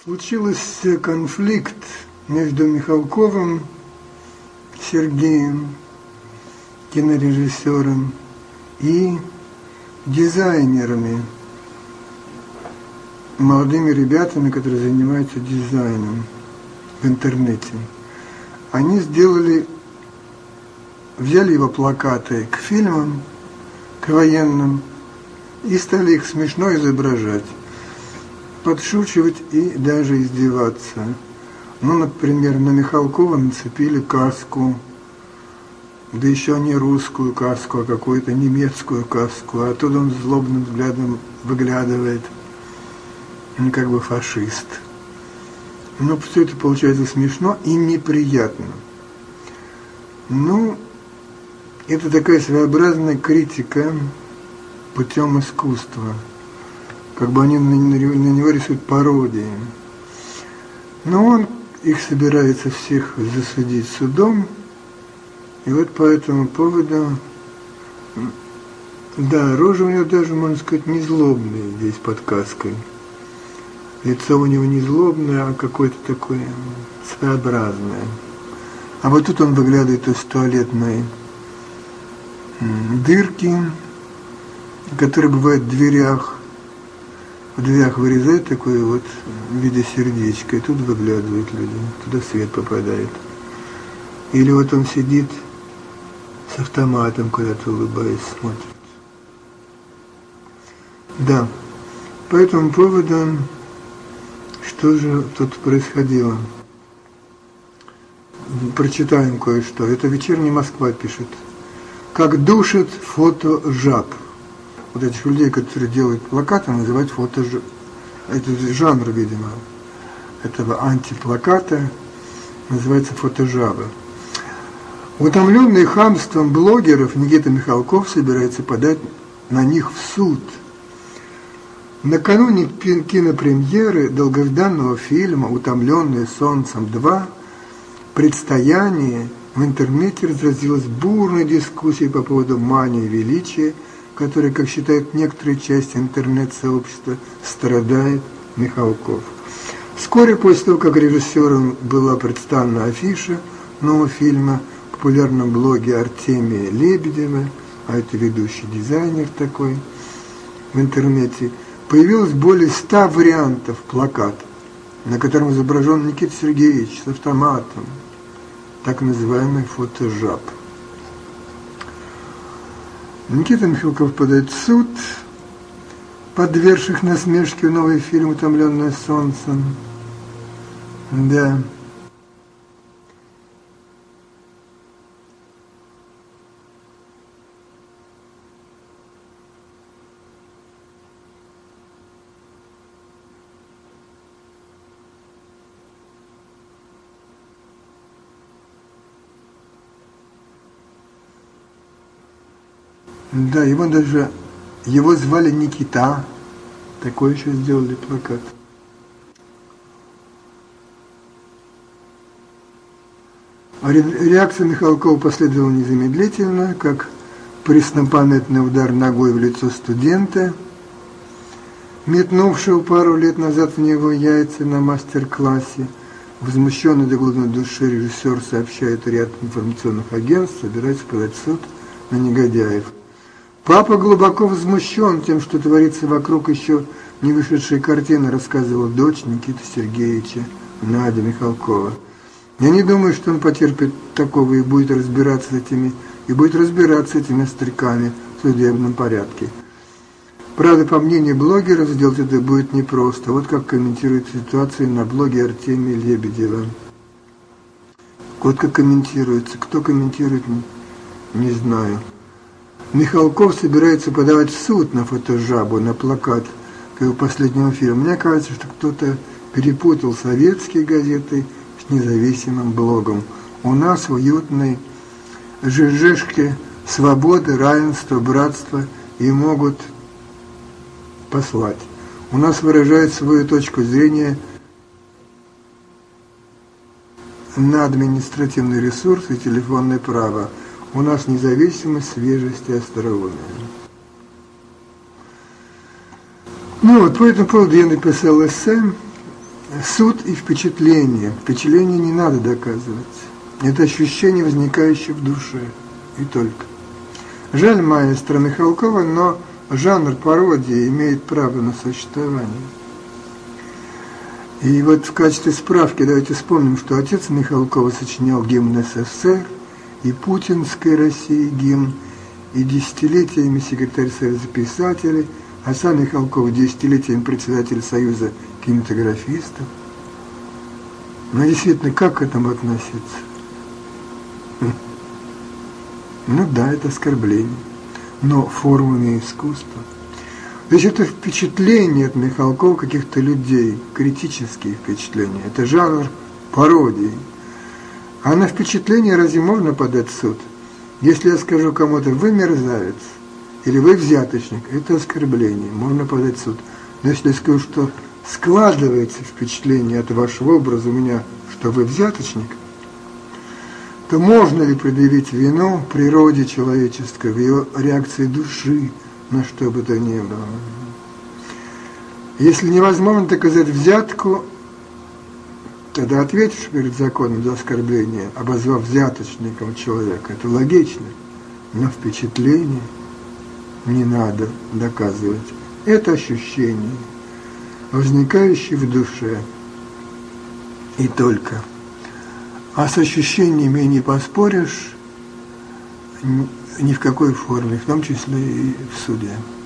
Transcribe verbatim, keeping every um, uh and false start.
Случился конфликт между Михалковым Сергеем, кинорежиссером, и дизайнерами, молодыми ребятами, которые занимаются дизайном в интернете. Они сделали, взяли его плакаты к фильмам, к военным, и стали их смешно изображать, подшучивать и даже издеваться. Ну, например, на Михалкова нацепили каску, да еще не русскую каску, а какую-то немецкую каску, а оттуда он злобным взглядом выглядывает, ну, как бы фашист. Но все это получается смешно и неприятно. Ну, это такая своеобразная критика путем искусства. Как бы они на него рисуют пародии. Но он их собирается всех засудить судом. И вот по этому поводу, да, рожа у него даже, можно сказать, не злобная здесь под каской. Лицо у него не злобное, а какое-то такое своеобразное. А вот тут он выглядывает из туалетной дырки, которые бывают в дверях. В дверях вырезают такое вот в виде сердечка, и тут выглядывают люди, туда свет попадает. Или вот он сидит с автоматом, куда-то улыбаясь, смотрит. Да, по этому поводу, что же тут происходило? Прочитаем кое-что. Это «Вечерняя Москва» пишет. Как душит фото-жаб. Вот этих людей, которые делают плакаты, называют фото-жаб. Это жанр, видимо, этого антиплаката называется фото-жаба. Утомленный хамством блогеров, Никита Михалков собирается подать на них в суд. Накануне кинопремьеры долгожданного фильма «Утомленные солнцем два» «Предстояние» в интернете разразилась бурной дискуссией по поводу мании величия, которой, как считают некоторые части интернет-сообщества, страдает Михалков. Вскоре после того, как режиссером была представлена афиша нового фильма в популярном блоге Артемия Лебедева, а это ведущий дизайнер такой в интернете, появилось более ста вариантов плаката, на котором изображен Никита Сергеевич с автоматом, так называемый фото-жаб. Никита Михалков подает в суд, подвергших насмешке новый фильм «Утомленное солнцем». Да. Да, его даже, его звали Никита, такой еще сделали плакат. Реакция Михалкова последовала незамедлительно, как преснопамятный удар ногой в лицо студента, метнувшего пару лет назад в него яйца на мастер-классе. Возмущенный до глубины души режиссер сообщает, ряд информационных агентств собирается подать в суд на негодяев. Папа глубоко возмущен тем, что творится вокруг еще не вышедшей картины, рассказывала дочь Никиты Сергеевича, Надя Михалкова. Я не думаю, что он потерпит такого и будет разбираться с этими, и будет разбираться с этими стариками в судебном порядке. Правда, по мнению блогеров, сделать это будет непросто. Вот как комментирует ситуацию на блоге Артемия Лебедева. Вот как комментируется. Кто комментирует, не, не знаю. Михалков собирается подавать в суд на фото-жабу, на плакат к его последнему фильму. Мне кажется, что кто-то перепутал советские газеты с независимым блогом. У нас в уютной ЖЖшке свободы, равенства, братства и могут послать. У нас выражает свою точку зрения на административный ресурс и телефонное право. У нас независимость, свежесть и остроумие. Ну вот, по этому поводу я написал эссе Суд и впечатление. Впечатление не надо доказывать. Это ощущение, возникающее в душе. И только. Жаль маэстро Михалкова, но жанр пародии имеет право на существование. И вот в качестве справки давайте вспомним, что отец Михалкова сочинял гимн СССР, и путинской России гимн, и десятилетиями секретарь Союза писателей, а сам Михалков десятилетиями председатель Союза кинематографистов. Но действительно, как к этому относиться? Ну да, это оскорбление, но формами искусства. То есть это впечатление от Михалкова каких-то людей, критические впечатления. Это жанр пародии. А на впечатление разве можно подать в суд? Если я скажу кому-то «вы мерзавец» или «вы взяточник», это оскорбление, можно подать в суд. Но если я скажу, что складывается впечатление от вашего образа у меня, что вы взяточник, то можно ли предъявить вину природе человеческой, в ее реакции души, на что бы то ни было? Если невозможно доказать взятку, тогда ответишь перед законом за оскорбление, обозвав взяточником человека. Это логично, но впечатление не надо доказывать. Это ощущение, возникающее в душе, и только. А с ощущениями не поспоришь ни в какой форме, в том числе и в суде.